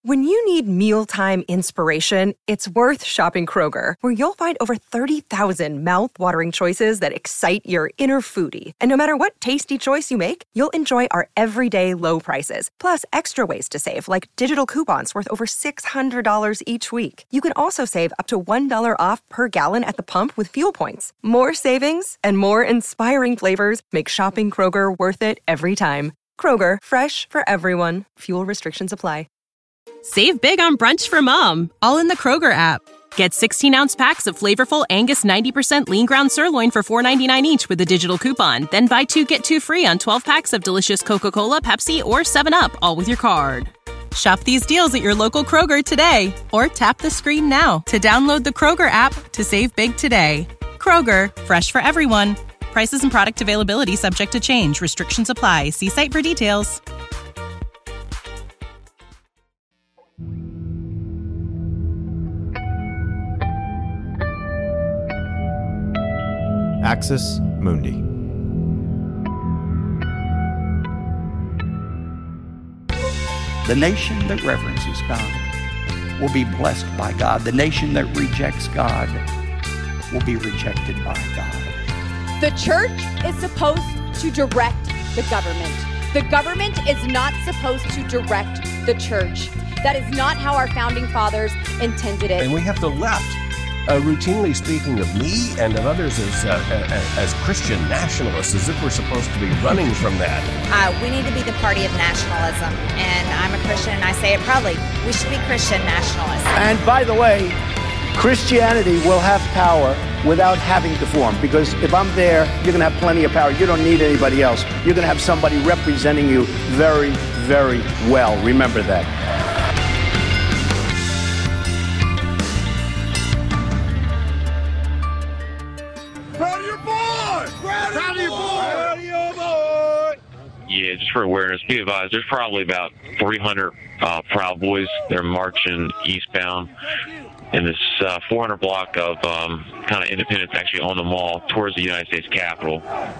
When you need mealtime inspiration, it's worth shopping Kroger, where you'll find over 30,000 mouth-watering choices that excite your inner foodie. And no matter what tasty choice you make, you'll enjoy our everyday low prices, plus extra ways to save, like digital coupons worth over $600 each week. You can also save up to $1 off per gallon at the pump with fuel points. More savings and more inspiring flavors make shopping Kroger worth it every time. Kroger, fresh for everyone. Fuel restrictions apply. Save big on brunch for mom, all in the Kroger app. Get 16-ounce packs of flavorful Angus 90% lean ground sirloin for $4.99 each with a digital coupon. Then buy 2, get 2 free on 12 packs of delicious Coca-Cola, Pepsi, or 7-Up, all with your card. Shop these deals at your local Kroger today, or tap the screen now to download the Kroger app to save big today. Kroger, fresh for everyone. Prices and product availability subject to change. Restrictions apply. See site for details. Axis Mundi. The nation that reverences God will be blessed by God. The nation that rejects God will be rejected by God. The church is supposed to direct the government. The government is not supposed to direct the church. That is not how our founding fathers intended it. And we have the left routinely speaking of me and of others as Christian nationalists, as if we're supposed to be running from that. We need to be the party of nationalism, and I'm a Christian, and I say it proudly. We should be Christian nationalists. And by the way, Christianity will have power without having to form, because if I'm there, you're going to have plenty of power. You don't need anybody else. You're going to have somebody representing you very, very well. Remember that. Yeah, just for awareness, be advised, there's probably about 300 Proud Boys. They're marching eastbound in this 400 block of kind of Independence, actually on the mall towards the United States Capitol.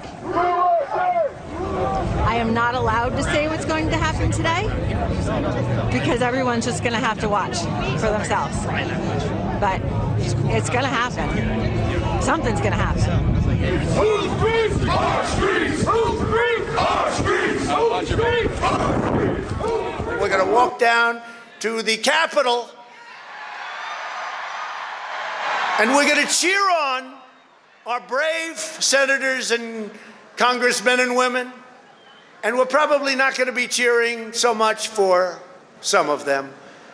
I am not allowed to say what's going to happen today because everyone's just going to have to watch for themselves. But it's going to happen. Something's going to happen. Whose streets? Our streets! Whose streets? Our streets! Whose streets? Our streets! We're going to walk down to the Capitol and we're going to cheer on our brave senators and congressmen and women. And we're probably not going to be cheering so much for some of them,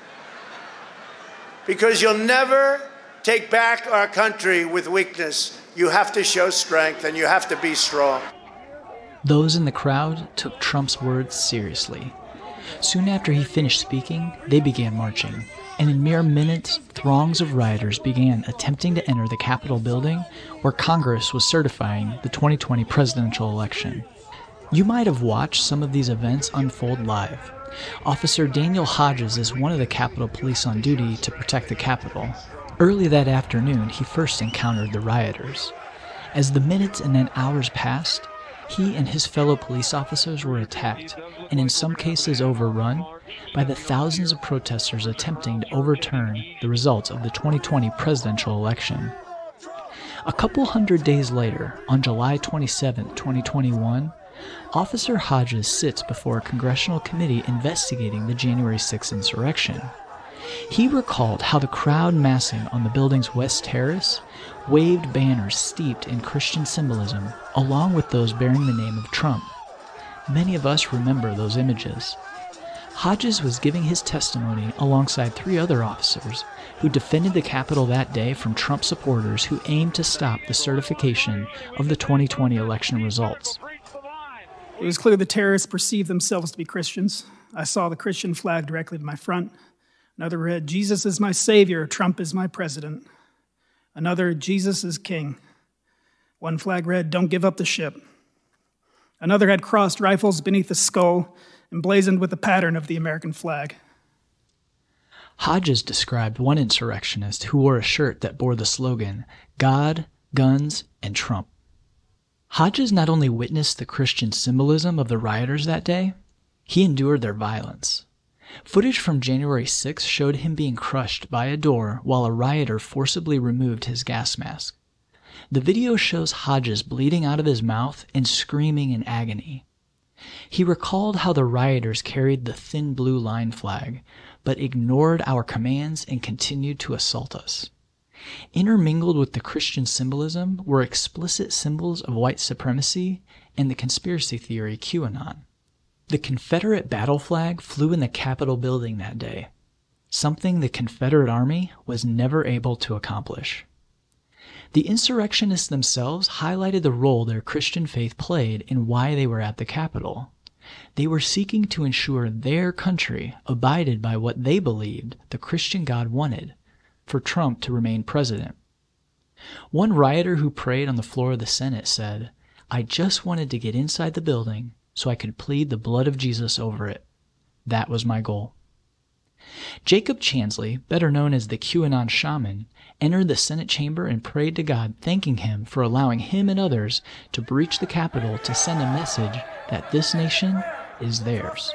because you'll never take back our country with weakness. You have to show strength, and you have to be strong. Those in the crowd took Trump's words seriously. Soon after he finished speaking, they began marching, and in mere minutes, throngs of rioters began attempting to enter the Capitol building where Congress was certifying the 2020 presidential election. You might have watched some of these events unfold live. Officer Daniel Hodges is one of the Capitol Police on duty to protect the Capitol. Early that afternoon, he first encountered the rioters. As the minutes and then hours passed, he and his fellow police officers were attacked, and in some cases overrun, by the thousands of protesters attempting to overturn the results of the 2020 presidential election. A couple hundred days later, on July 27, 2021, Officer Hodges sits before a congressional committee investigating the January 6th insurrection. He recalled how the crowd massing on the building's West Terrace waved banners steeped in Christian symbolism, along with those bearing the name of Trump. Many of us remember those images. Hodges was giving his testimony alongside 3 other officers who defended the Capitol that day from Trump supporters who aimed to stop the certification of the 2020 election results. It was clear the terrorists perceived themselves to be Christians. I saw the Christian flag directly to my front. Another read, "Jesus is my savior, Trump is my president." Another, "Jesus is king." One flag read, "Don't give up the ship." Another had crossed rifles beneath the skull, emblazoned with the pattern of the American flag. Hodges described one insurrectionist who wore a shirt that bore the slogan, "God, Guns, and Trump." Hodges not only witnessed the Christian symbolism of the rioters that day, he endured their violence. Footage from January 6 showed him being crushed by a door while a rioter forcibly removed his gas mask. The video shows Hodges bleeding out of his mouth and screaming in agony. He recalled how the rioters carried the thin blue line flag, but ignored our commands and continued to assault us. Intermingled with the Christian symbolism were explicit symbols of white supremacy and the conspiracy theory QAnon. The Confederate battle flag flew in the Capitol building that day, something the Confederate Army was never able to accomplish. The insurrectionists themselves highlighted the role their Christian faith played in why they were at the Capitol. They were seeking to ensure their country abided by what they believed the Christian God wanted, for Trump to remain president. One rioter who prayed on the floor of the Senate said, "I just wanted to get inside the building so I could plead the blood of Jesus over it. That was my goal." Jacob Chansley, better known as the QAnon shaman, entered the Senate chamber and prayed to God, thanking him for allowing him and others to breach the Capitol to send a message that this nation is theirs.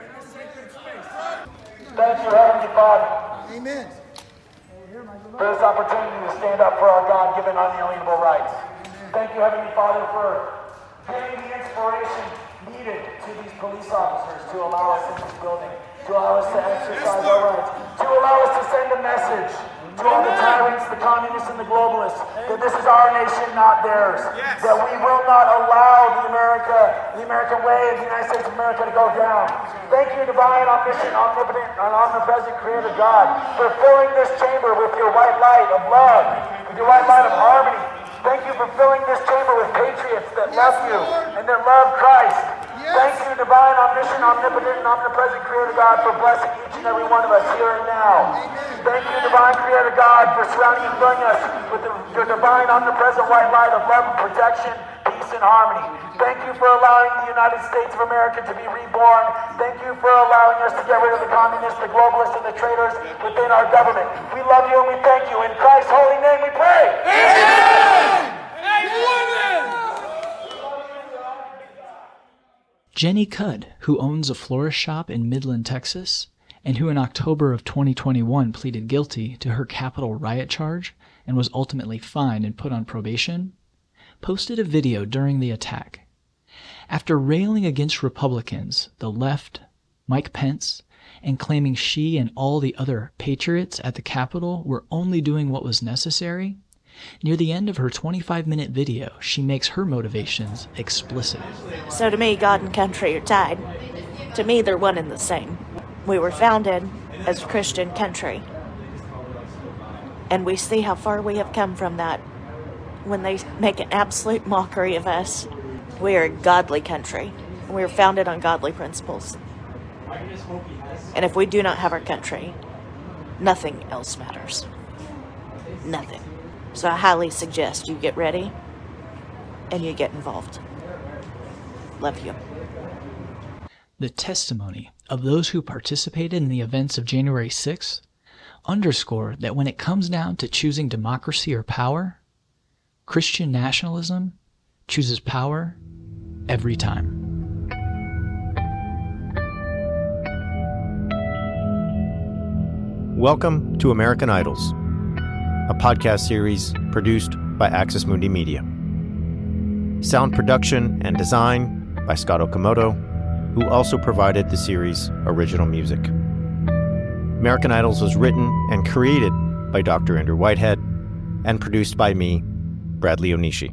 Thank you, Heavenly Father. Amen. For this opportunity to stand up for our God-given unalienable rights. Thank you, Heavenly Father, for giving the inspiration needed to these police officers to allow us in this building, to allow us to exercise our rights, to allow us to send a message to all the tyrants, the communists, and the globalists, that this is our nation, not theirs. Yes. That we will not allow the American way of the United States of America to go down. Thank you, divine, omniscient, omnipotent, and omnipresent Creator God, for filling this chamber with your white light of love, with your white light of harmony. Thank you for filling this chamber with patriots that love you and that love Christ. Yes. Thank you, divine, omniscient, omnipotent, and omnipresent Creator God, for blessing each and every one of us here and now. Amen. Thank you, divine Creator God, for surrounding and filling us with your divine, omnipresent white light of love and protection, peace and harmony. Thank you for allowing the United States of America to be reborn. Thank you for allowing us to get rid of the communists, the globalists, and the traitors within our government. We love you and we thank you. In Christ's holy name we pray. Amen. Jenny Cudd, who owns a florist shop in Midland, Texas, and who in October of 2021 pleaded guilty to her Capitol riot charge and was ultimately fined and put on probation, posted a video during the attack. After railing against Republicans, the left, Mike Pence, and claiming she and all the other patriots at the Capitol were only doing what was necessary, near the end of her 25-minute video, she makes her motivations explicit. So to me, God and country are tied. To me, they're one and the same. We were founded as a Christian country. And we see how far we have come from that. When they make an absolute mockery of us, we are a godly country. We are founded on godly principles. And if we do not have our country, nothing else matters. Nothing. So I highly suggest you get ready and you get involved. Love you. The testimony of those who participated in the events of January 6th underscore that when it comes down to choosing democracy or power, Christian nationalism chooses power every time. Welcome to American Idols, a podcast series produced by Access Mundi Media. Sound production and design by Scott Okamoto, who also provided the series' original music. American Idols was written and created by Dr. Andrew Whitehead and produced by me, Bradley Onishi.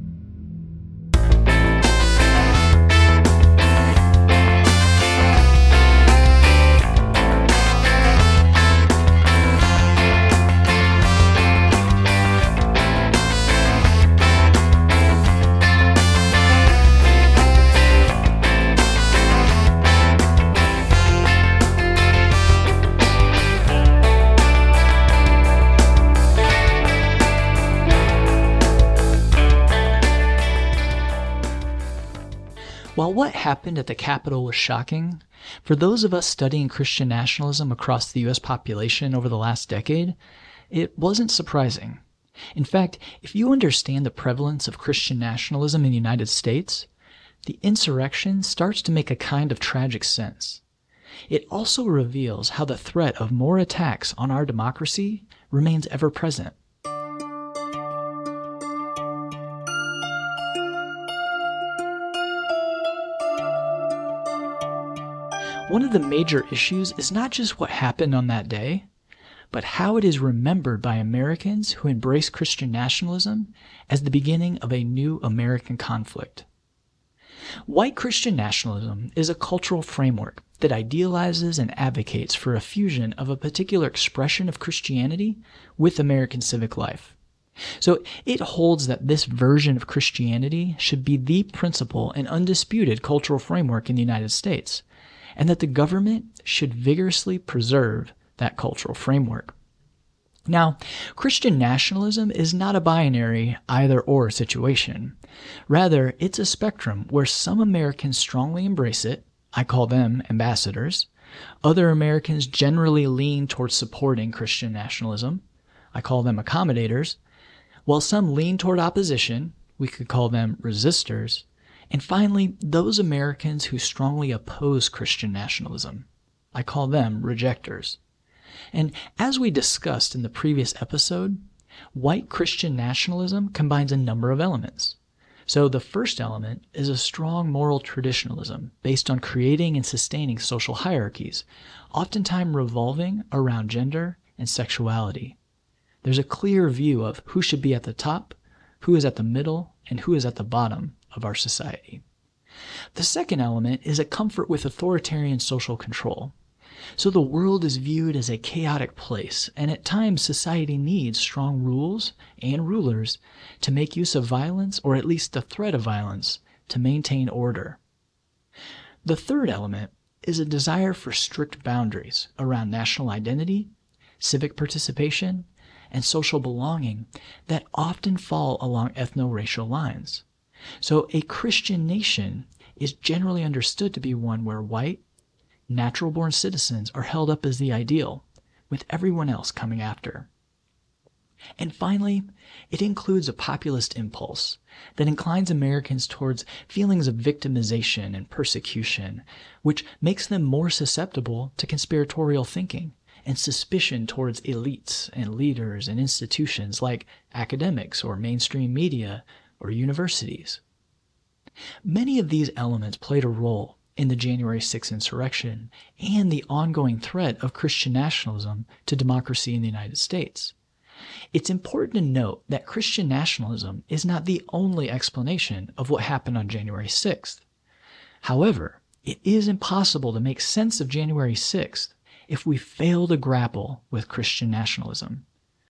While what happened at the Capitol was shocking, for those of us studying Christian nationalism across the U.S. population over the last decade, it wasn't surprising. In fact, if you understand the prevalence of Christian nationalism in the United States, the insurrection starts to make a kind of tragic sense. It also reveals how the threat of more attacks on our democracy remains ever present. One of the major issues is not just what happened on that day, but how it is remembered by Americans who embrace Christian nationalism as the beginning of a new American conflict. White Christian nationalism is a cultural framework that idealizes and advocates for a fusion of a particular expression of Christianity with American civic life. So it holds that this version of Christianity should be the principal and undisputed cultural framework in the United States, and that the government should vigorously preserve that cultural framework. Now, Christian nationalism is not a binary either-or situation. Rather, it's a spectrum where some Americans strongly embrace it. I call them ambassadors. Other Americans generally lean towards supporting Christian nationalism. I call them accommodators. While some lean toward opposition, we could call them resistors. And finally, those Americans who strongly oppose Christian nationalism. I call them rejectors. And as we discussed in the previous episode, white Christian nationalism combines a number of elements. So the first element is a strong moral traditionalism based on creating and sustaining social hierarchies, oftentimes revolving around gender and sexuality. There's a clear view of who should be at the top, who is at the middle, and who is at the bottom of our society. The second element is a comfort with authoritarian social control. So the world is viewed as a chaotic place, and at times society needs strong rules and rulers to make use of violence, or at least the threat of violence, to maintain order. The third element is a desire for strict boundaries around national identity, civic participation, and social belonging that often fall along ethno-racial lines. So a Christian nation is generally understood to be one where white, natural-born citizens are held up as the ideal, with everyone else coming after. And finally, it includes a populist impulse that inclines Americans towards feelings of victimization and persecution, which makes them more susceptible to conspiratorial thinking and suspicion towards elites and leaders and institutions like academics or mainstream media or universities. Many of these elements played a role in the January 6th insurrection and the ongoing threat of Christian nationalism to democracy in the United States. It's important to note that Christian nationalism is not the only explanation of what happened on January 6th. However, it is impossible to make sense of January 6th if we fail to grapple with Christian nationalism.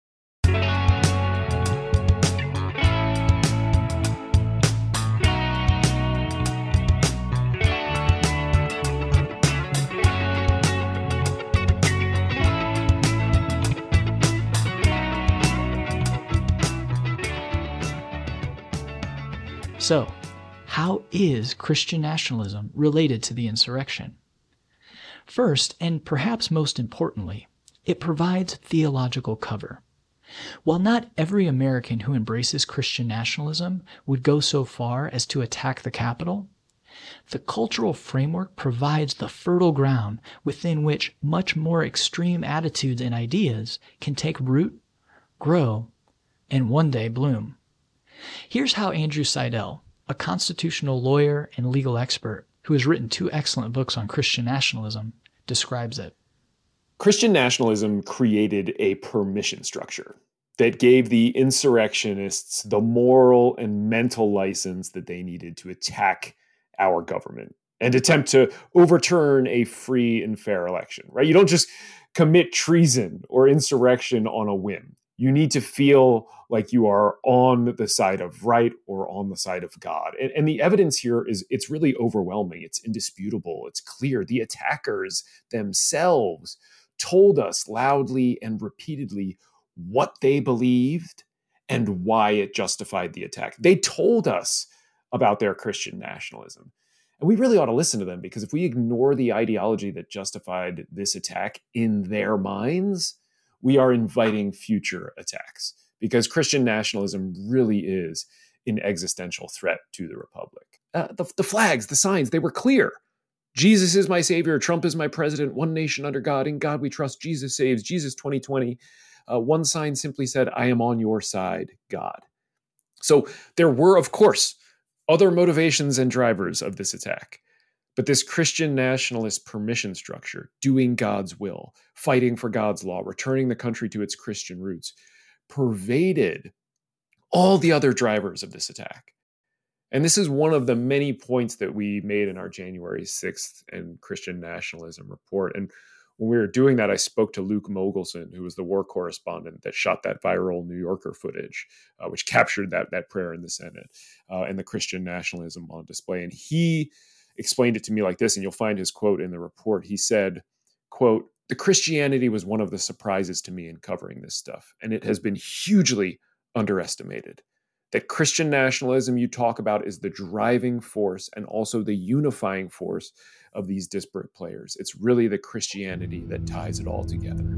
So, how is Christian nationalism related to the insurrection? First, and perhaps most importantly, it provides theological cover. While not every American who embraces Christian nationalism would go so far as to attack the Capitol, the cultural framework provides the fertile ground within which much more extreme attitudes and ideas can take root, grow, and one day bloom. Here's how Andrew Seidel, a constitutional lawyer and legal expert who has written 2 excellent books on Christian nationalism, describes it. Christian nationalism created a permission structure that gave the insurrectionists the moral and mental license that they needed to attack our government and attempt to overturn a free and fair election, right? You don't just commit treason or insurrection on a whim. You need to feel like you are on the side of right or on the side of God. And the evidence here it's really overwhelming. It's indisputable. It's clear. The attackers themselves told us loudly and repeatedly what they believed and why it justified the attack. They told us about their Christian nationalism. And we really ought to listen to them, because if we ignore the ideology that justified this attack in their minds, we are inviting future attacks, because Christian nationalism really is an existential threat to the republic. The flags, the signs, they were clear. Jesus is my savior. Trump is my president. One nation under God. In God we trust. Jesus saves. Jesus 2020. One sign simply said, I am on your side, God. So there were, of course, other motivations and drivers of this attack. But this Christian nationalist permission structure, doing God's will, fighting for God's law, returning the country to its Christian roots, pervaded all the other drivers of this attack. And this is one of the many points that we made in our January 6th and Christian nationalism report. And when we were doing that, I spoke to Luke Mogelson, who was the war correspondent that shot that viral New Yorker footage, which captured that prayer in the Senate and the Christian nationalism on display. And he explained it to me like this, and you'll find his quote in the report. He said, quote, "The Christianity was one of the surprises to me in covering this stuff, and it has been hugely underestimated. That Christian nationalism you talk about is the driving force and also the unifying force of these disparate players. It's really the Christianity that ties it all together."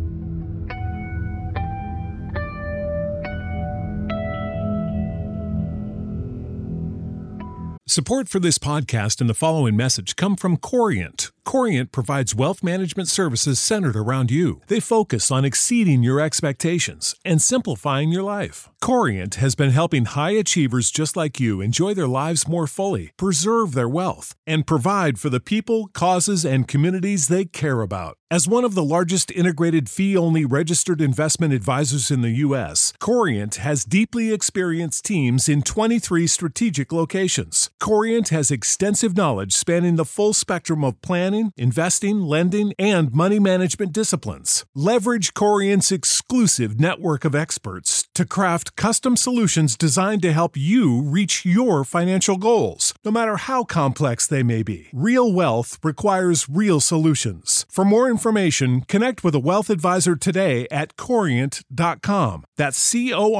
Support for this podcast and the following message come from Corient. Corient provides wealth management services centered around you. They focus on exceeding your expectations and simplifying your life. Corient has been helping high achievers just like you enjoy their lives more fully, preserve their wealth, and provide for the people, causes, and communities they care about. As one of the largest integrated fee-only registered investment advisors in the U.S., Corient has deeply experienced teams in 23 strategic locations. Corient has extensive knowledge spanning the full spectrum of planning, investing, lending, and money management disciplines. Leverage Corient's exclusive network of experts to craft custom solutions designed to help you reach your financial goals, no matter how complex they may be. Real wealth requires real solutions. For more information, connect with a wealth advisor today at Corient.com. That's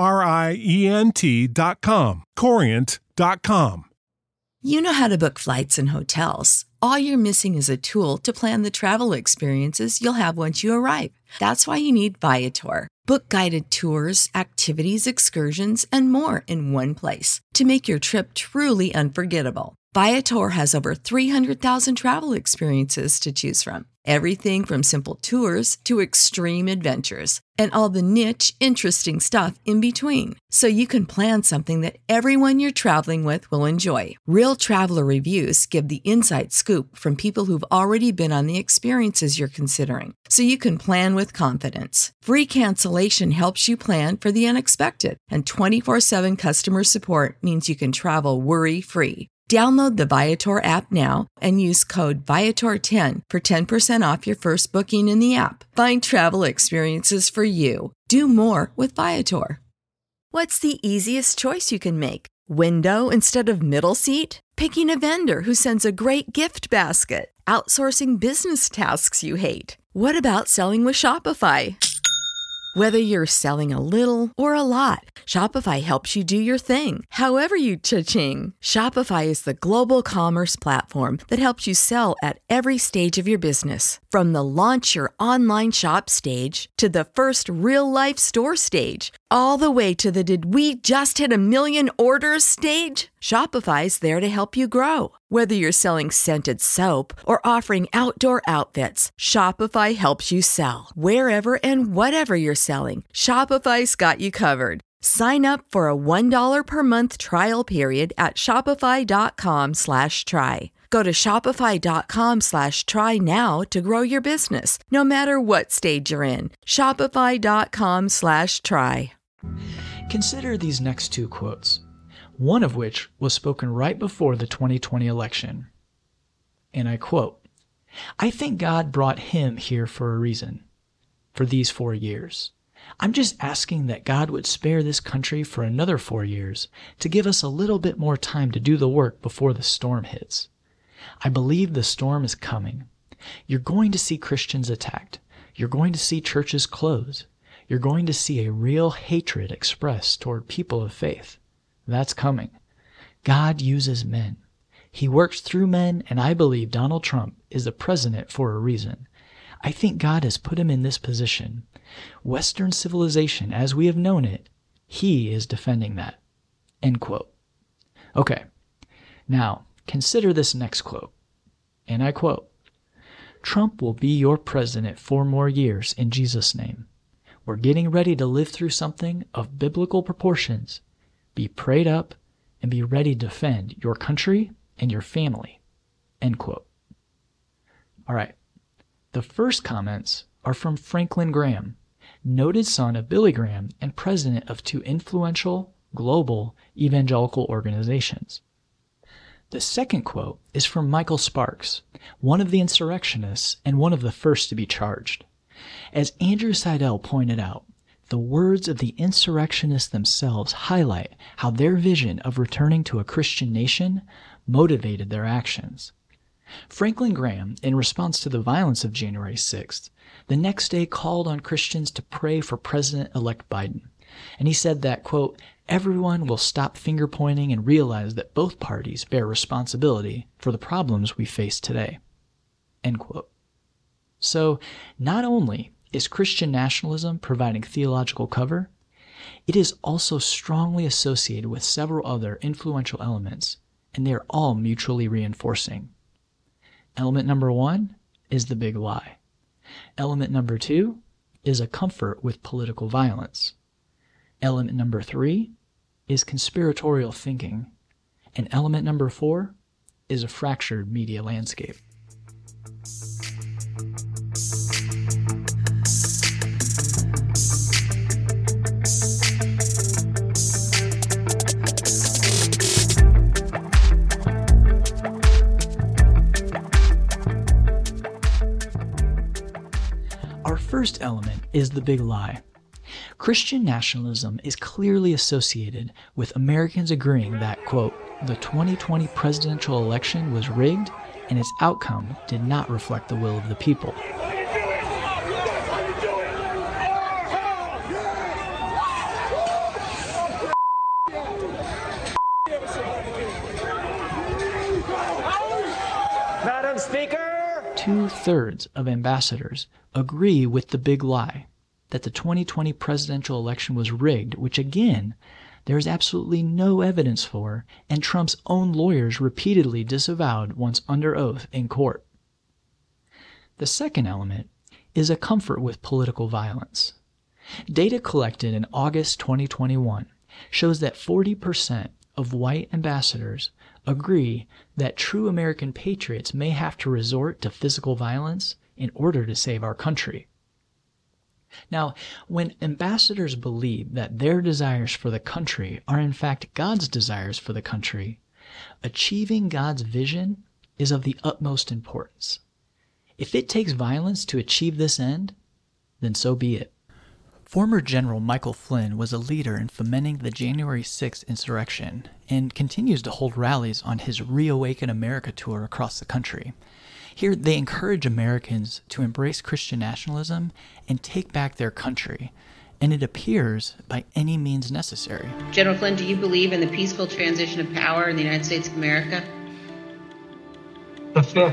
Corient.com. Corient.com. You know how to book flights and hotels. All you're missing is a tool to plan the travel experiences you'll have once you arrive. That's why you need Viator. Book guided tours, activities, excursions, and more in one place to make your trip truly unforgettable. Viator has over 300,000 travel experiences to choose from. Everything from simple tours to extreme adventures and all the niche, interesting stuff in between. So you can plan something that everyone you're traveling with will enjoy. Real traveler reviews give the inside scoop from people who've already been on the experiences you're considering. So you can plan with confidence. Free cancellation helps you plan for the unexpected. And 24/7 customer support means you can travel worry-free. Download the Viator app now and use code Viator10 for 10% off your first booking in the app. Find travel experiences for you. Do more with Viator. What's the easiest choice you can make? Window instead of middle seat? Picking a vendor who sends a great gift basket? Outsourcing business tasks you hate? What about selling with Shopify? Whether you're selling a little or a lot, Shopify helps you do your thing, however you cha-ching. Shopify is the global commerce platform that helps you sell at every stage of your business. From the launch your online shop stage to the first real-life store stage, all the way to the did we just hit 1 million orders stage. Shopify's there to help you grow. Whether you're selling scented soap or offering outdoor outfits, Shopify helps you sell. Wherever and whatever you're selling, Shopify's got you covered. Sign up for a $1 per month trial period at shopify.com/try. Go to shopify.com/try now to grow your business, no matter what stage you're in. Shopify.com/try. Consider these next two quotes, one of which was spoken right before the 2020 election. And I quote, "I think God brought him here for a reason, for these 4 years. I'm just asking that God would spare this country for another 4 years to give us a little bit more time to do the work before the storm hits. I believe the storm is coming. You're going to see Christians attacked. You're going to see churches closed. You're going to see a real hatred expressed toward people of faith. That's coming. God uses men. He works through men, and I believe Donald Trump is the president for a reason. I think God has put him in this position. Western civilization, as we have known it, he is defending that." End quote. Okay, now consider this next quote, and I quote, Trump will be your president 4 more years in Jesus' name. We're getting ready to live through something of biblical proportions. Be prayed up and be ready to defend your country and your family." End quote. All right. The first comments are from Franklin Graham, noted son of Billy Graham and president of 2 influential global evangelical organizations. The second quote is from Michael Sparks, one of the insurrectionists and one of the first to be charged. As Andrew Seidel pointed out, the words of the insurrectionists themselves highlight how their vision of returning to a Christian nation motivated their actions. Franklin Graham, in response to the violence of January 6th, the next day called on Christians to pray for President-elect Biden. And he said that, quote, "Everyone will stop finger-pointing and realize that both parties bear responsibility for the problems we face today." End quote. So, not only is Christian nationalism providing theological cover, it is also strongly associated with several other influential elements, and they are all mutually reinforcing. Element number 1 is the big lie. Element number 2 is a comfort with political violence. Element number 3 is conspiratorial thinking. And element number 4 is a fractured media landscape. Our first element is the big lie. Christian nationalism is clearly associated with Americans agreeing that, quote, "the 2020 presidential election was rigged and its outcome did not reflect the will of the people." Madam Speaker! 2/3 of ambassadors agree with the big lie that the 2020 presidential election was rigged, which again, there is absolutely no evidence for, and Trump's own lawyers repeatedly disavowed once under oath in court. The second element is a comfort with political violence. Data collected in August 2021 shows that 40% of white ambassadors agree that true American patriots may have to resort to physical violence in order to save our country. Now, when ambassadors believe that their desires for the country are in fact God's desires for the country, achieving God's vision is of the utmost importance. If it takes violence to achieve this end, then so be it. Former General Michael Flynn was a leader in fomenting the January 6th insurrection and continues to hold rallies on his Reawaken America tour across the country. Here, they encourage Americans to embrace Christian nationalism and take back their country, and it appears by any means necessary. General Flynn, do you believe in the peaceful transition of power in the United States of America? The fifth.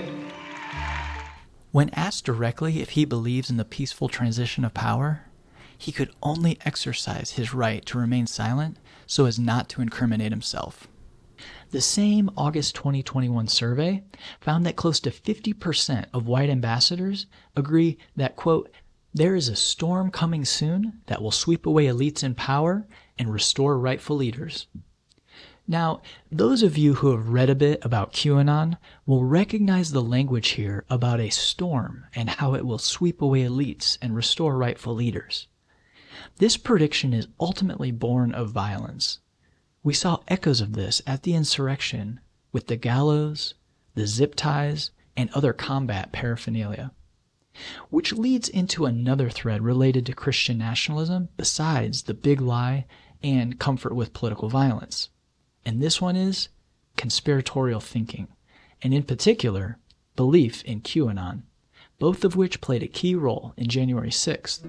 When asked directly if he believes in the peaceful transition of power, he could only exercise his right to remain silent so as not to incriminate himself. The same August 2021 survey found that close to 50% of white ambassadors agree that, quote, "there is a storm coming soon that will sweep away elites in power and restore rightful leaders." Now, those of you who have read a bit about QAnon will recognize the language here about a storm and how it will sweep away elites and restore rightful leaders. This prediction is ultimately born of violence. We saw echoes of this at the insurrection with the gallows, the zip ties, and other combat paraphernalia. Which leads into another thread related to Christian nationalism besides the big lie and comfort with political violence. And this one is conspiratorial thinking, and in particular, belief in QAnon, both of which played a key role in January 6th.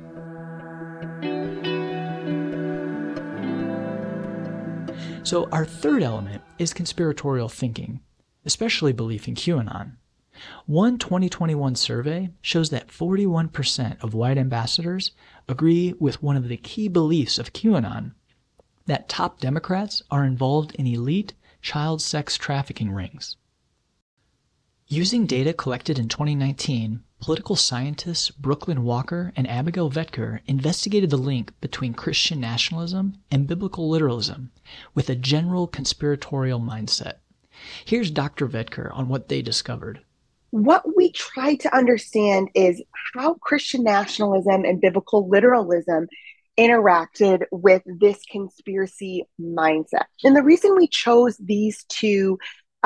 So our third element is conspiratorial thinking, especially belief in QAnon. One 2021 survey shows that 41% of white ambassadors agree with one of the key beliefs of QAnon, that top Democrats are involved in elite child sex trafficking rings. Using data collected in 2019, Political scientists Brooklyn Walker and Abigail Vetker investigated the link between Christian nationalism and biblical literalism with a general conspiratorial mindset. Here's Dr. Vetker on what they discovered. What we try to understand is how Christian nationalism and biblical literalism interacted with this conspiracy mindset. And the reason we chose these two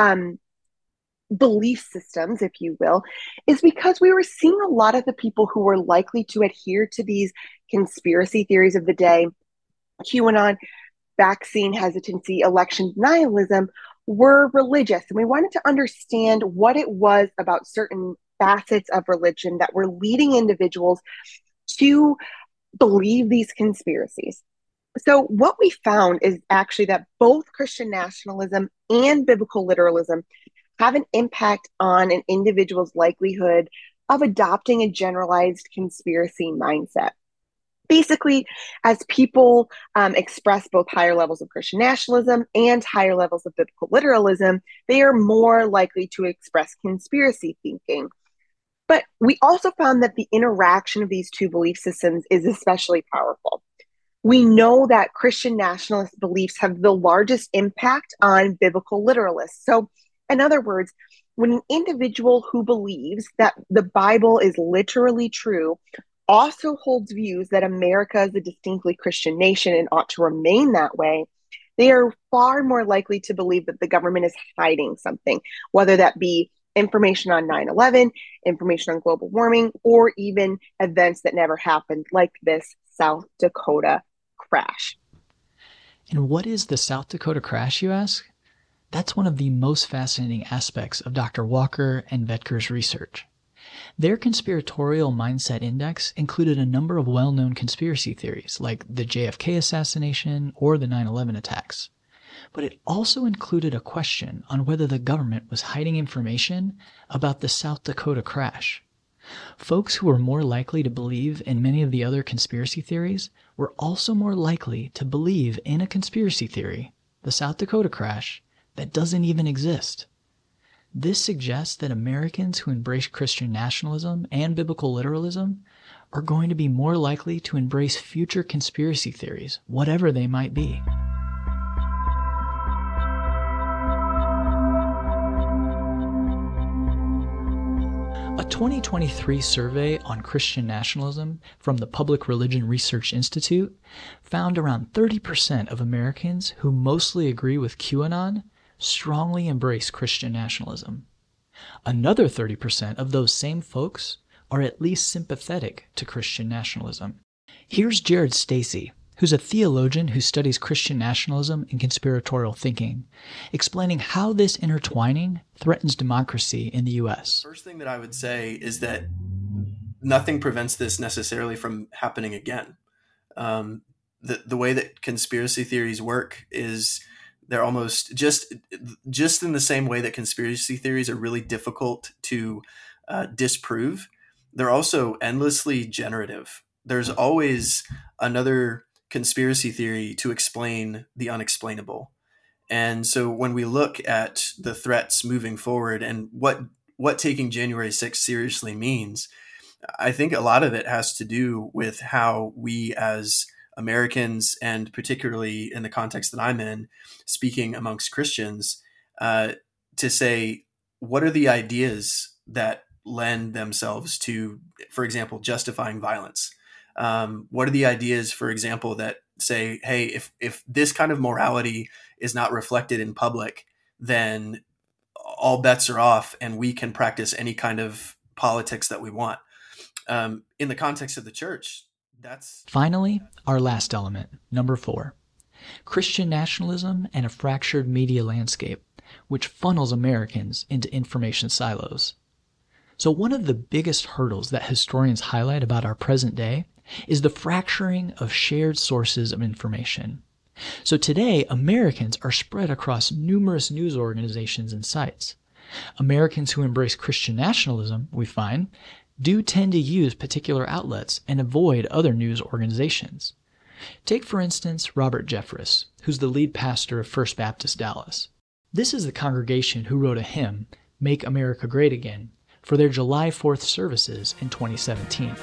belief systems, if you will, is because we were seeing a lot of the people who were likely to adhere to these conspiracy theories of the day, QAnon, vaccine hesitancy, election denialism, were religious. And we wanted to understand what it was about certain facets of religion that were leading individuals to believe these conspiracies. So what we found is actually that both Christian nationalism and biblical literalism have an impact on an individual's likelihood of adopting a generalized conspiracy mindset. Basically, as people express both higher levels of Christian nationalism and higher levels of biblical literalism, they are more likely to express conspiracy thinking. But we also found that the interaction of these two belief systems is especially powerful. We know that Christian nationalist beliefs have the largest impact on biblical literalists. So, in other words, when an individual who believes that the Bible is literally true also holds views that America is a distinctly Christian nation and ought to remain that way, they are far more likely to believe that the government is hiding something, whether that be information on 9/11, information on global warming, or even events that never happened, like this South Dakota crash. And what is the South Dakota crash, you ask? That's one of the most fascinating aspects of Dr. Walker and Vetker's research. Their conspiratorial mindset index included a number of well-known conspiracy theories, like the JFK assassination or the 9/11 attacks. But it also included a question on whether the government was hiding information about the South Dakota crash. Folks who were more likely to believe in many of the other conspiracy theories were also more likely to believe in a conspiracy theory, the South Dakota crash, that doesn't even exist. This suggests that Americans who embrace Christian nationalism and biblical literalism are going to be more likely to embrace future conspiracy theories, whatever they might be. A 2023 survey on Christian nationalism from the Public Religion Research Institute found around 30% of Americans who mostly agree with QAnon strongly embrace Christian nationalism. Another 30% of those same folks are at least sympathetic to Christian nationalism. Here's Jared Stacy, who's a theologian who studies Christian nationalism and conspiratorial thinking, explaining how this intertwining threatens democracy in the U.S. First thing that I would say is that nothing prevents this necessarily from happening again. The way that conspiracy theories work is they're almost just in the same way that conspiracy theories are really difficult to disprove. They're also endlessly generative. There's always another conspiracy theory to explain the unexplainable. And so when we look at the threats moving forward and what taking January 6th seriously means, I think a lot of it has to do with how we as Americans, and particularly in the context that I'm in, speaking amongst Christians, to say, what are the ideas that lend themselves to, for example, justifying violence? What are the ideas, for example, that say, hey, if this kind of morality is not reflected in public, then all bets are off and we can practice any kind of politics that we want. In the context of the church, that's... Finally, our last element, number 4. Christian nationalism and a fractured media landscape, which funnels Americans into information silos. So one of the biggest hurdles that historians highlight about our present day is the fracturing of shared sources of information. So today, Americans are spread across numerous news organizations and sites. Americans who embrace Christian nationalism, we find, do tend to use particular outlets and avoid other news organizations. Take, for instance, Robert Jeffress, who's the lead pastor of First Baptist Dallas. This is the congregation who wrote a hymn, Make America Great Again, for their July 4th services in 2017.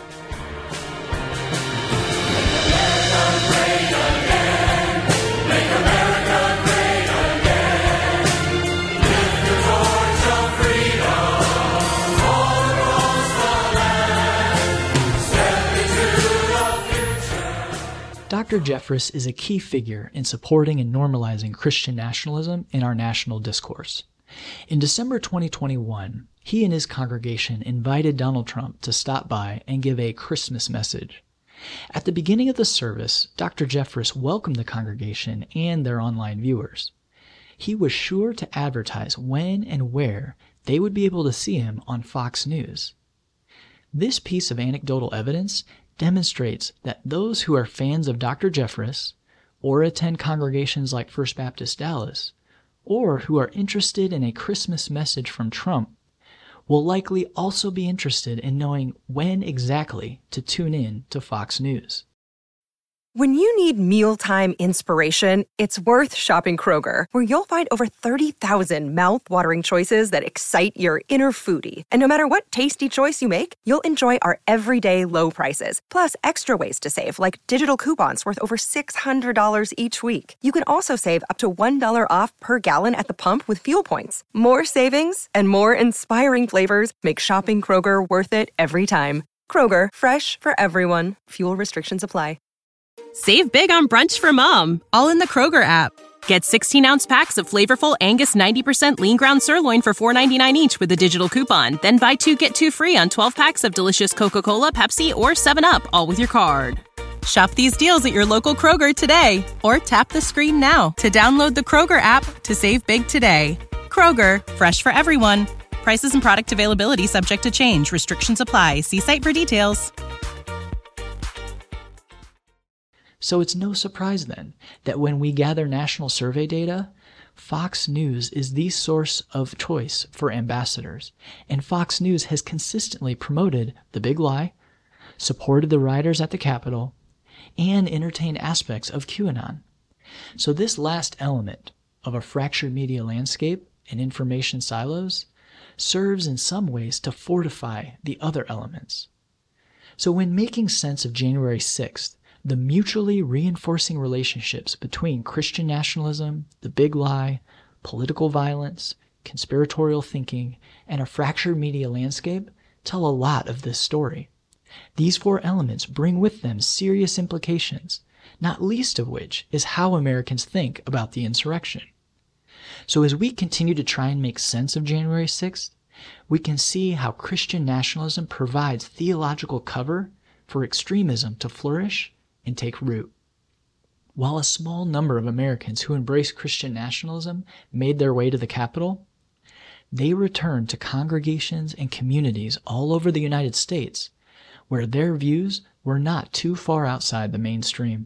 Dr. Jeffress is a key figure in supporting and normalizing Christian nationalism in our national discourse. In December 2021, he and his congregation invited Donald Trump to stop by and give a Christmas message. At the beginning of the service, Dr. Jeffress welcomed the congregation and their online viewers. He was sure to advertise when and where they would be able to see him on Fox News. This piece of anecdotal evidence demonstrates that those who are fans of Dr. Jeffress, or attend congregations like First Baptist Dallas, or who are interested in a Christmas message from Trump, will likely also be interested in knowing when exactly to tune in to Fox News. When you need mealtime inspiration, it's worth shopping Kroger, where you'll find over 30,000 mouth-watering choices that excite your inner foodie. And no matter what tasty choice you make, you'll enjoy our everyday low prices, plus extra ways to save, like digital coupons worth over $600 each week. You can also save up to $1 off per gallon at the pump with fuel points. More savings and more inspiring flavors make shopping Kroger worth it every time. Kroger, fresh for everyone. Fuel restrictions apply. Save big on brunch for mom, all in the Kroger app. Get 16-ounce packs of flavorful Angus 90% lean ground sirloin for $4.99 each with a digital coupon. Then buy 2, get 2 free on 12 packs of delicious Coca-Cola, Pepsi, or 7-Up, all with your card. Shop these deals at your local Kroger today, or tap the screen now to download the Kroger app to save big today. Kroger, fresh for everyone. Prices and product availability subject to change. Restrictions apply. See site for details. So it's no surprise then that when we gather national survey data, Fox News is the source of choice for ambassadors, and Fox News has consistently promoted the big lie, supported the rioters at the Capitol, and entertained aspects of QAnon. So this last element of a fractured media landscape and information silos serves in some ways to fortify the other elements. So when making sense of January 6th, the mutually reinforcing relationships between Christian nationalism, the big lie, political violence, conspiratorial thinking, and a fractured media landscape tell a lot of this story. These 4 elements bring with them serious implications, not least of which is how Americans think about the insurrection. So as we continue to try and make sense of January 6th, we can see how Christian nationalism provides theological cover for extremism to flourish and take root. While a small number of Americans who embraced Christian nationalism made their way to the Capitol, they returned to congregations and communities all over the United States where their views were not too far outside the mainstream.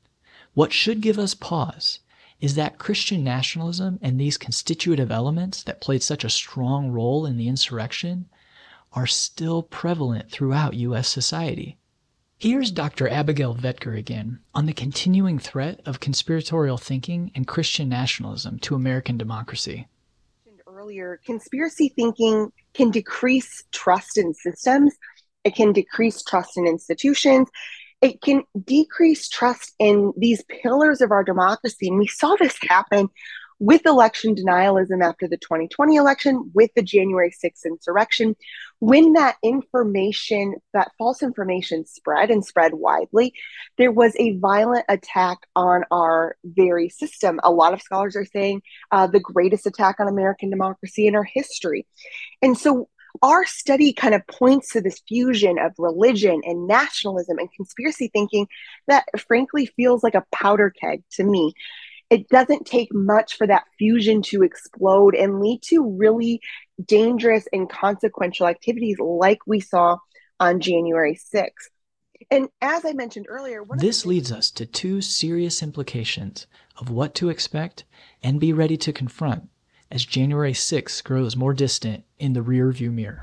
What should give us pause is that Christian nationalism and these constitutive elements that played such a strong role in the insurrection are still prevalent throughout U.S. society. Here's Dr. Abigail Vetger again on the continuing threat of conspiratorial thinking and Christian nationalism to American democracy. Earlier, conspiracy thinking can decrease trust in systems. It can decrease trust in institutions. It can decrease trust in these pillars of our democracy. And we saw this happen with election denialism after the 2020 election, with the January 6th insurrection. When that information, that false information spread and spread widely, there was a violent attack on our very system. A lot of scholars are saying the greatest attack on American democracy in our history. And so our study kind of points to this fusion of religion and nationalism and conspiracy thinking that frankly feels like a powder keg to me. It doesn't take much for that fusion to explode and lead to really dangerous and consequential activities like we saw on January 6th. And as I mentioned earlier, this leads us to 2 serious implications of what to expect and be ready to confront as January 6th grows more distant in the rearview mirror.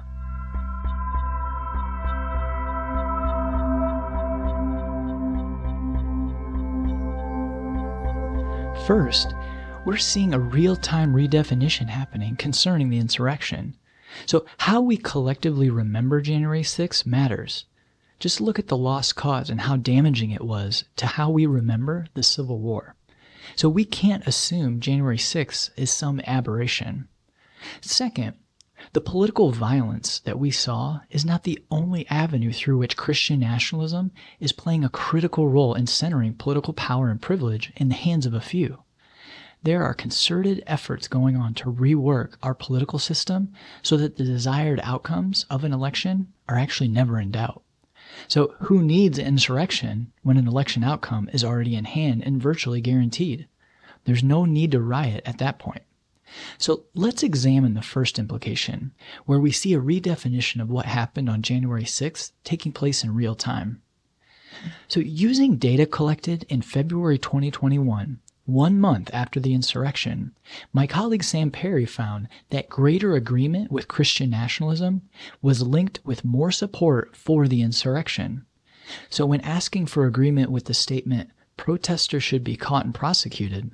First, we're seeing a real-time redefinition happening concerning the insurrection. So how we collectively remember January 6th matters. Just look at the lost cause and how damaging it was to how we remember the Civil War. So we can't assume January 6th is some aberration. Second, the political violence that we saw is not the only avenue through which Christian nationalism is playing a critical role in centering political power and privilege in the hands of a few. There are concerted efforts going on to rework our political system so that the desired outcomes of an election are actually never in doubt. So who needs insurrection when an election outcome is already in hand and virtually guaranteed? There's no need to riot at that point. So let's examine the first implication, where we see a redefinition of what happened on January 6th taking place in real time. So using data collected in February 2021, 1 month after the insurrection, my colleague Sam Perry found that greater agreement with Christian nationalism was linked with more support for the insurrection. So when asking for agreement with the statement, protesters should be caught and prosecuted,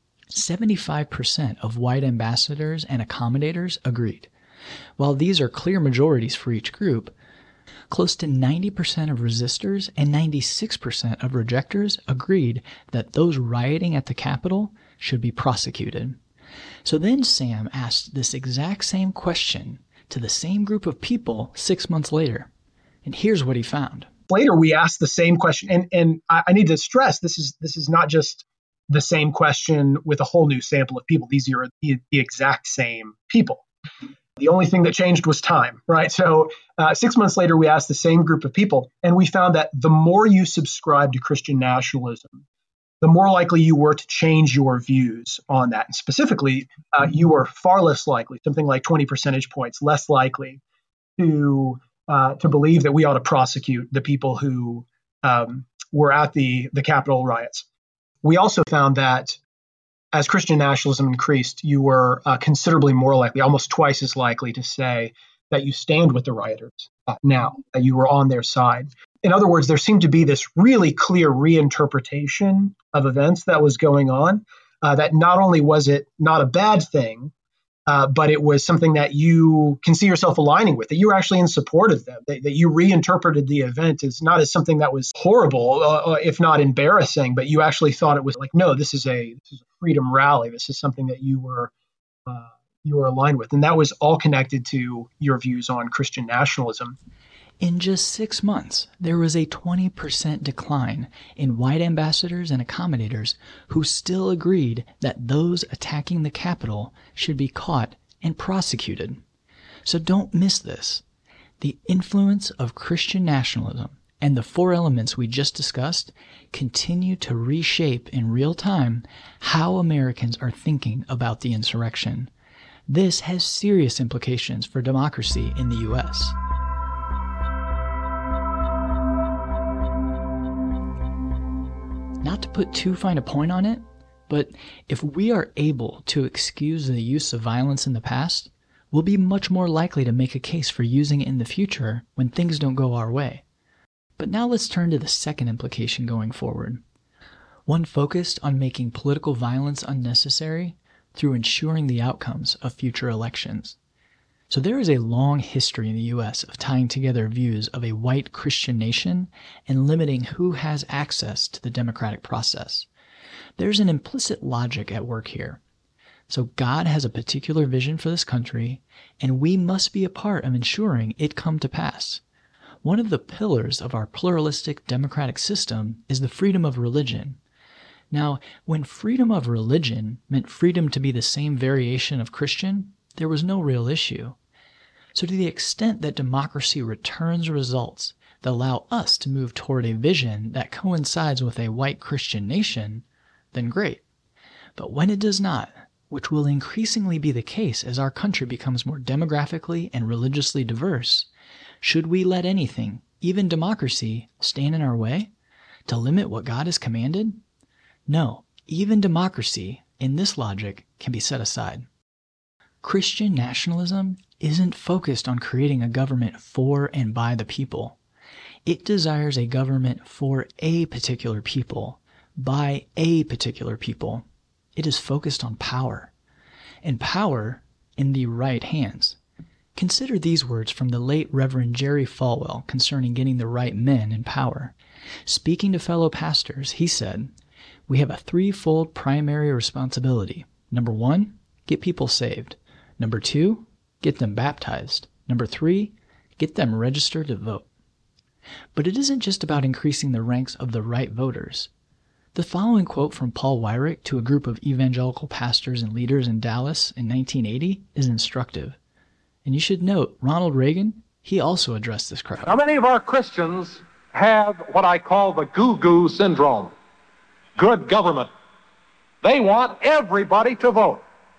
75% of white ambassadors and accommodators agreed. While these are clear majorities for each group, close to 90% of resistors and 96% of rejectors agreed that those rioting at the Capitol should be prosecuted. So then Sam asked this exact same question to the same group of people 6 months later. And here's what he found. Later, we asked the same question. And I need to stress, this is not just the same question with a whole new sample of people. These are the exact same people. The only thing that changed was time, right? So 6 months later, we asked the same group of people, and we found that the more you subscribe to Christian nationalism, the more likely you were to change your views on that. And specifically, you were far less likely, something like 20 percentage points less likely to believe that we ought to prosecute the people who were at the Capitol riots. We also found that as Christian nationalism increased, you were considerably more likely, almost twice as likely to say that you stand with the rioters now, that you were on their side. In other words, there seemed to be this really clear reinterpretation of events that was going on, that not only was it not a bad thing, but it was something that you can see yourself aligning with, that you were actually in support of them, that you reinterpreted the event as not as something that was horrible, if not embarrassing, but you actually thought it was like, no, this is a freedom rally. This is something that you were aligned with. And that was all connected to your views on Christian nationalism. In just 6 months, there was a 20% decline in white ambassadors and accommodators who still agreed that those attacking the Capitol should be caught and prosecuted. So don't miss this. The influence of Christian nationalism and the 4 elements we just discussed continue to reshape in real time how Americans are thinking about the insurrection. This has serious implications for democracy in the U.S. Not to put too fine a point on it, but if we are able to excuse the use of violence in the past, we'll be much more likely to make a case for using it in the future when things don't go our way. But now let's turn to the second implication going forward. One focused on making political violence unnecessary through ensuring the outcomes of future elections. So there is a long history in the U.S. of tying together views of a white Christian nation and limiting who has access to the democratic process. There's an implicit logic at work here. So God has a particular vision for this country, and we must be a part of ensuring it come to pass. One of the pillars of our pluralistic democratic system is the freedom of religion. Now, when freedom of religion meant freedom to be the same variation of Christian, there was no real issue. So to the extent that democracy returns results that allow us to move toward a vision that coincides with a white Christian nation, then great. But when it does not, which will increasingly be the case as our country becomes more demographically and religiously diverse, should we let anything, even democracy, stand in our way to limit what God has commanded? No, even democracy, in this logic, can be set aside. Christian nationalism isn't focused on creating a government for and by the people. It desires a government for a particular people, by a particular people. It is focused on power. And power in the right hands. Consider these words from the late Reverend Jerry Falwell concerning getting the right men in power. Speaking to fellow pastors, he said, "We have a threefold primary responsibility. Number 1, get people saved. Number 2, get them baptized. Number 3, get them registered to vote." But it isn't just about increasing the ranks of the right voters. The following quote from Paul Weyrich to a group of evangelical pastors and leaders in Dallas in 1980 is instructive. And you should note, Ronald Reagan, he also addressed this crowd. Now, many of our Christians have what I call the goo-goo syndrome. Good government. They want everybody to vote.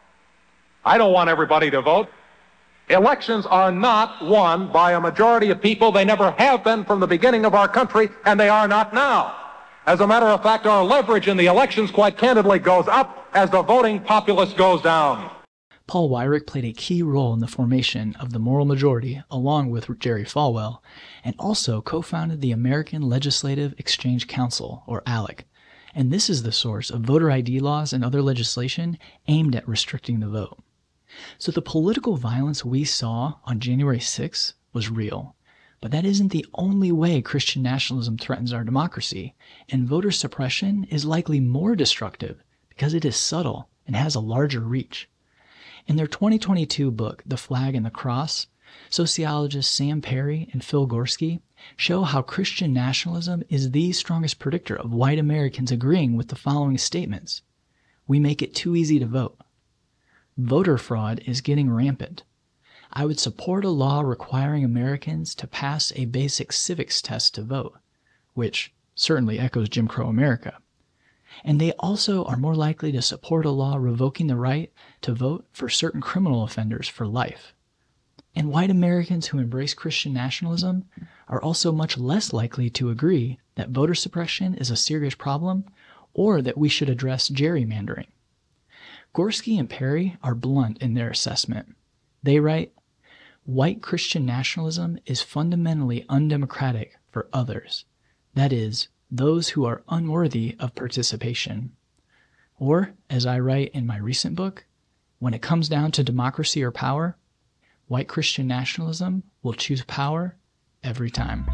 I don't want everybody to vote. Elections are not won by a majority of people. They never have been from the beginning of our country, and they are not now. As a matter of fact, our leverage in the elections, quite candidly, goes up as the voting populace goes down. Paul Weyrich played a key role in the formation of the moral majority, along with Jerry Falwell, and also co-founded the American Legislative Exchange Council, or ALEC. And this is the source of voter ID laws and other legislation aimed at restricting the vote. So the political violence we saw on January 6th was real. But that isn't the only way Christian nationalism threatens our democracy, and voter suppression is likely more destructive because it is subtle and has a larger reach. In their 2022 book, The Flag and the Cross, sociologists Sam Perry and Phil Gorski show how Christian nationalism is the strongest predictor of white Americans agreeing with the following statements. We make it too easy to vote. Voter fraud is getting rampant. I would support a law requiring Americans to pass a basic civics test to vote, which certainly echoes Jim Crow America. And they also are more likely to support a law revoking the right to vote for certain criminal offenders for life. And white Americans who embrace Christian nationalism are also much less likely to agree that voter suppression is a serious problem or that we should address gerrymandering. Gorski and Perry are blunt in their assessment. They write, "White Christian nationalism is fundamentally undemocratic for others, that is, those who are unworthy of participation." Or, as I write in my recent book, when it comes down to democracy or power, white Christian nationalism will choose power every time.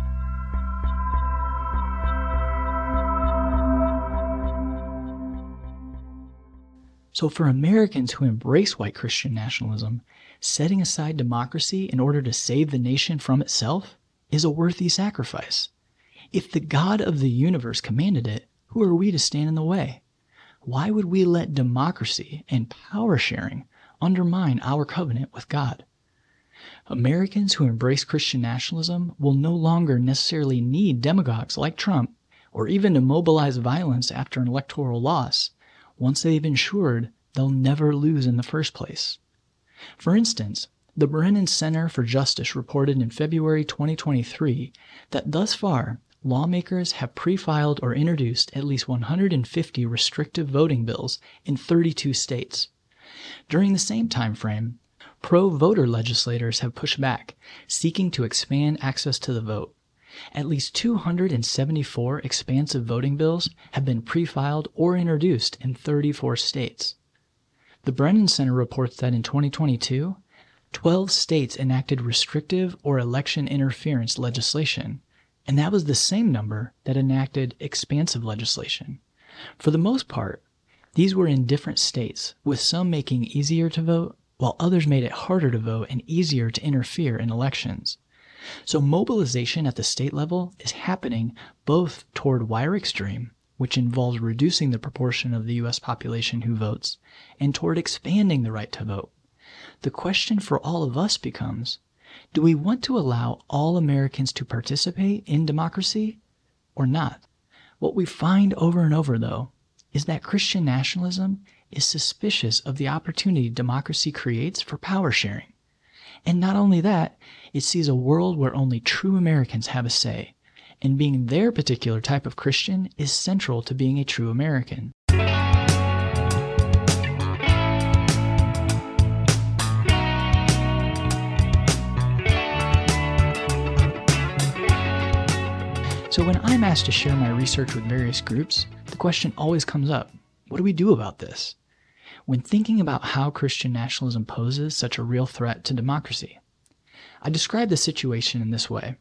So for Americans who embrace white Christian nationalism, setting aside democracy in order to save the nation from itself is a worthy sacrifice. If the God of the universe commanded it, who are we to stand in the way? Why would we let democracy and power sharing undermine our covenant with God? Americans who embrace Christian nationalism will no longer necessarily need demagogues like Trump or even to mobilize violence after an electoral loss once they've ensured they'll never lose in the first place. For instance, the Brennan Center for Justice reported in February 2023 that thus far, lawmakers have pre-filed or introduced at least 150 restrictive voting bills in 32 states. During the same time frame, pro-voter legislators have pushed back, seeking to expand access to the vote. At least 274 expansive voting bills have been pre-filed or introduced in 34 states. The Brennan Center reports that in 2022, 12 states enacted restrictive or election interference legislation, and that was the same number that enacted expansive legislation. For the most part, these were in different states, with some making it easier to vote, while others made it harder to vote and easier to interfere in elections. So mobilization at the state level is happening both toward Weyrich's dream, which involves reducing the proportion of the U.S. population who votes, and toward expanding the right to vote. The question for all of us becomes, do we want to allow all Americans to participate in democracy or not? What we find over and over, though, is that Christian nationalism is suspicious of the opportunity democracy creates for power sharing. And not only that, it sees a world where only true Americans have a say, and being their particular type of Christian is central to being a true American. So when I'm asked to share my research with various groups, the question always comes up, what do we do about this? When thinking about how Christian nationalism poses such a real threat to democracy, I describe the situation in this way.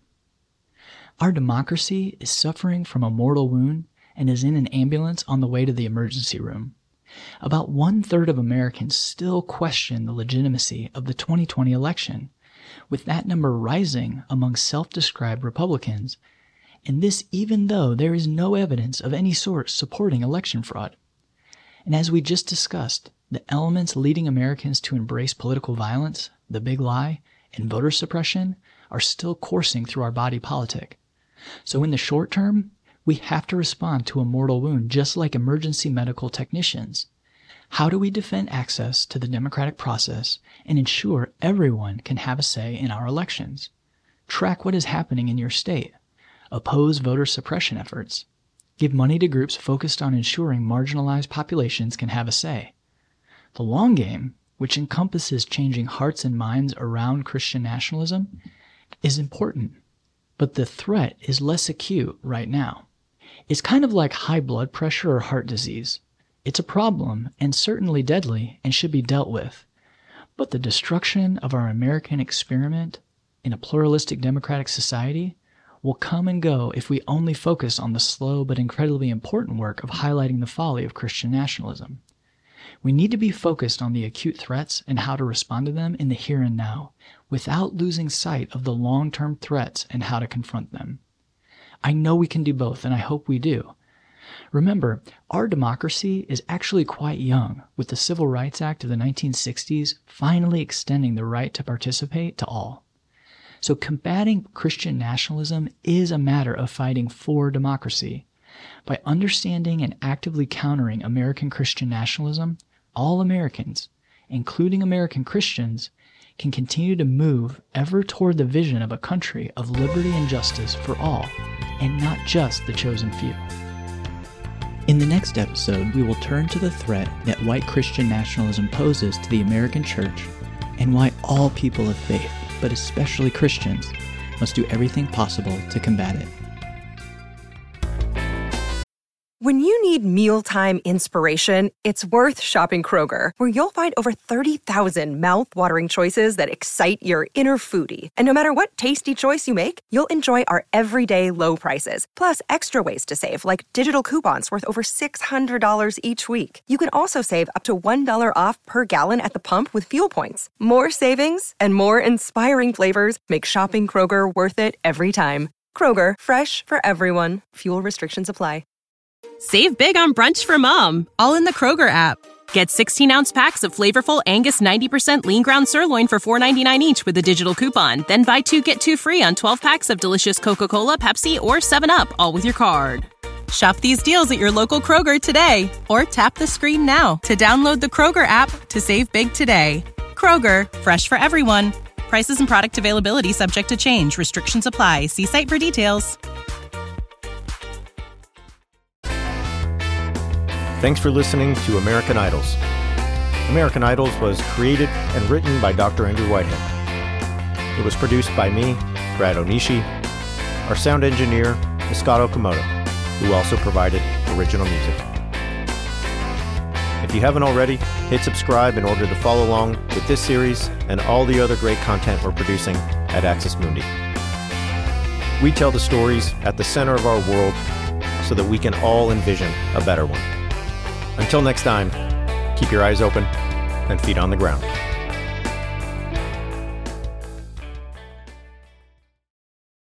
Our democracy is suffering from a mortal wound and is in an ambulance on the way to the emergency room. About 1/3 of Americans still question the legitimacy of the 2020 election, with that number rising among self-described Republicans, and this even though there is no evidence of any sort supporting election fraud. And as we just discussed, the elements leading Americans to embrace political violence, the big lie, and voter suppression are still coursing through our body politic. So in the short term, we have to respond to a mortal wound just like emergency medical technicians. How do we defend access to the democratic process and ensure everyone can have a say in our elections? Track what is happening in your state. Oppose voter suppression efforts. Give money to groups focused on ensuring marginalized populations can have a say. The long game, which encompasses changing hearts and minds around Christian nationalism, is important, but the threat is less acute right now. It's kind of like high blood pressure or heart disease. It's a problem and certainly deadly and should be dealt with. But the destruction of our American experiment in a pluralistic democratic society will come and go if we only focus on the slow but incredibly important work of highlighting the folly of Christian nationalism. We need to be focused on the acute threats and how to respond to them in the here and now, without losing sight of the long-term threats and how to confront them. I know we can do both, and I hope we do. Remember, our democracy is actually quite young, with the Civil Rights Act of the 1960s finally extending the right to participate to all. So combating Christian nationalism is a matter of fighting for democracy. By understanding and actively countering American Christian nationalism, all Americans, including American Christians, can continue to move ever toward the vision of a country of liberty and justice for all, and not just the chosen few. In the next episode, we will turn to the threat that white Christian nationalism poses to the American church and why all people of faith, but especially Christians, must do everything possible to combat it. When you need mealtime inspiration, it's worth shopping Kroger, where you'll find over 30,000 mouth-watering choices that excite your inner foodie. And no matter what tasty choice you make, you'll enjoy our everyday low prices, plus extra ways to save, like digital coupons worth over $600 each week. You can also save up to $1 off per gallon at the pump with fuel points. More savings and more inspiring flavors make shopping Kroger worth it every time. Kroger, fresh for everyone. Fuel restrictions apply. Save big on brunch for mom, all in the Kroger app. Get 16-ounce packs of flavorful Angus 90% lean ground sirloin for $4.99 each with a digital coupon. Then buy 2, get 2 free on 12 packs of delicious Coca-Cola, Pepsi, or 7-Up, all with your card. Shop these deals at your local Kroger today, or tap the screen now to download the Kroger app to save big today. Kroger, fresh for everyone. Prices and product availability subject to change. Restrictions apply. See site for details. Thanks for listening to American Idols. American Idols was created and written by Dr. Andrew Whitehead. It was produced by me, Brad Onishi. Our sound engineer is Scott Okamoto, who also provided original music. If you haven't already, hit subscribe in order to follow along with this series and all the other great content we're producing at Axis Mundi. We tell the stories at the center of our world so that we can all envision a better one. Until next time, keep your eyes open and feet on the ground.